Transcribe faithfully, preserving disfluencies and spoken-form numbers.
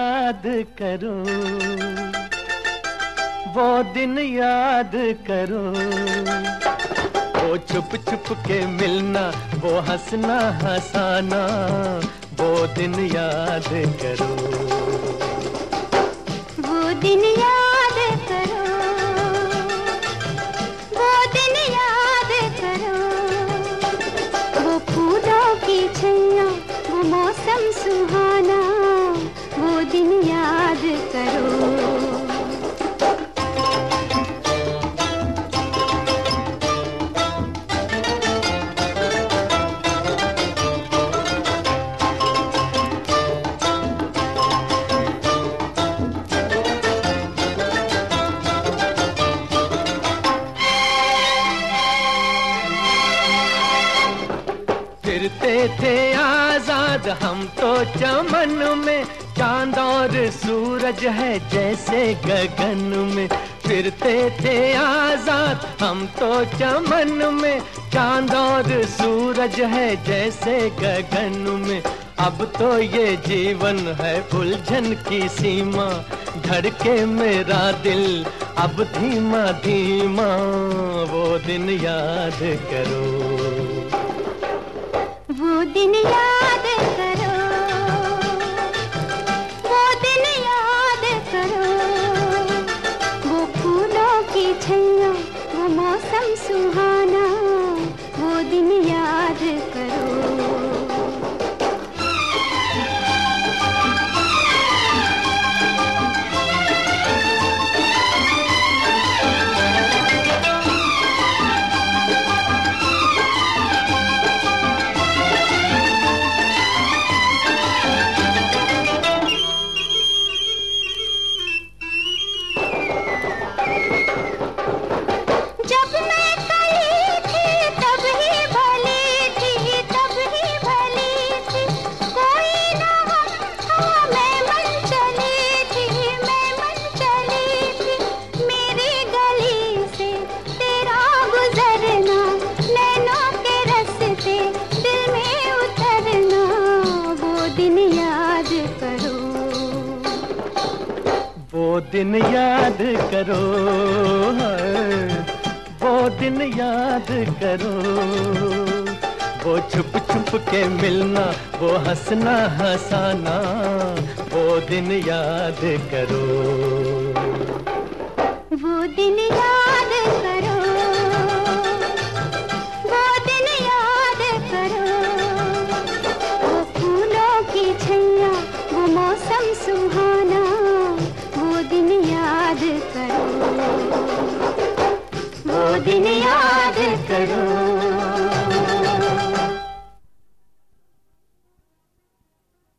याद करो, वो दिन याद करो, वो छुप छुप के मिलना, वो हंसना हंसाना, वो दिन याद करो, वो दिन याद करो, वो दिन याद करो, वो फूलों की छैया, वो मौसम सुहाना, वो दिन याद करो। फिरते थे आजाद हम तो चमन में, चांद और सूरज है जैसे गगन में। फिरते थे आजाद हम तो चमन में, चांद और सूरज है जैसे गगन में। अब तो ये जीवन है उलझन की सीमा, धड़के मेरा दिल अब धीमा धीमा, वो दिन याद करो, वो दिन याद करो, वो दिन याद करो, वो फूलों की छैया, वो मौसम सुहाना, वो दिन याद करो। वो दिन याद करो, वो दिन याद करो, वो छुप छुप के मिलना, वो हंसना हंसाना, वो दिन याद करो, वो दिन याद करो, वो दिन याद करो, वो फूलों की छैया, वो मौसम सुहाना, वो दिन याद करो, वो दिन याद करो।